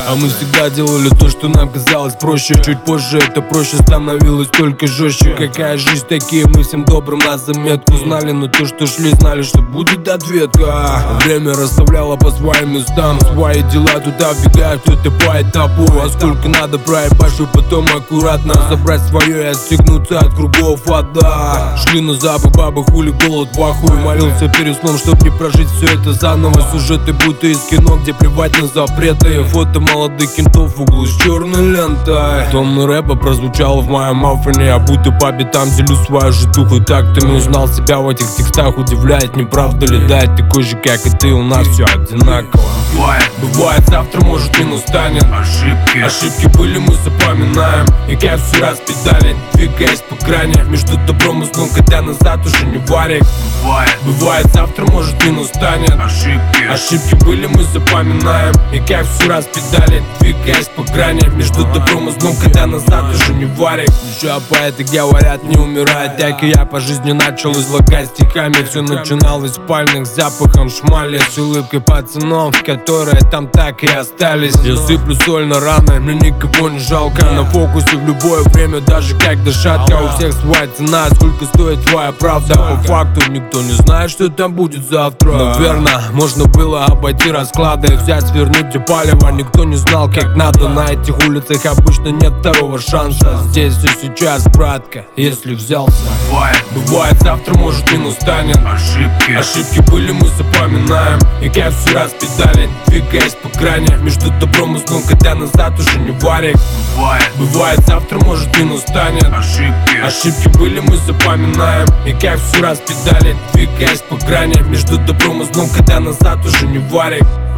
А мы всегда делали то, что нам казалось проще. Чуть позже это проще становилось только жестче. Какая жизнь, такие мы всем добрым на заметку. Знали, но то, что шли, знали, что будет ответка. Время расставляло по своим местам. Свои дела туда вбегают, кто-то по этапу. А сколько надо проебать, чтобы потом аккуратно забрать свое и отстегнуться от кругов ада. Шли на запах, бабы хули, голод, похуй. Молился перед сном, чтоб не прожить все это заново. Сюжеты будто из кино, где плевать на запреты. Фото молодых кентов в углу с черной лентой. Томный рэпа прозвучал в моем мафоне. Я будто по битам делю свою житуху тактами. Узнал себя в этих текстах, удивляет, не правда ли? Да, я такой же, как и ты, у нас все одинаково. Бывает, завтра может и настанет. Ошибки были, мы запоминаем. И кайф все раз педали, двигаясь по грани. Между добром и злом, когда назад уже не варик. Бывает, завтра может и настанет. Ошибки были, мы запоминаем. И кайф все раз педали, двигаясь по грани. Между добром и злом, когда назад уже не варик. Еще поэты говорят, не умирает. Так и я по жизни начал излагать стихами. Все начиналось в спальных запахом шмали. С улыбкой пацанов, которые там так и остались. Я сыплю соль на раны, мне никого не жалко. На фокусе в любое время, даже как дышатка. У всех своя цена, сколько стоит твоя правда. По факту никто не знает, что там будет завтра. Наверное, можно было обойти расклады, взять, свернуть где палево. Никто не знал, как надо. На этих улицах обычно нет второго шанса. Здесь и сейчас, братка, если взялся. Бывает, завтра может и настанет. Ошибки были, мы запоминаем. И кайф все раз педали, двигаясь по грани. Между добром и злом, когда назад уже не варик. Бывает, завтра может и настанет. Ошибки были, мы запоминаем. И кайф все раз педали, двигаясь по грани. Между добром и злом, когда назад уже не варик.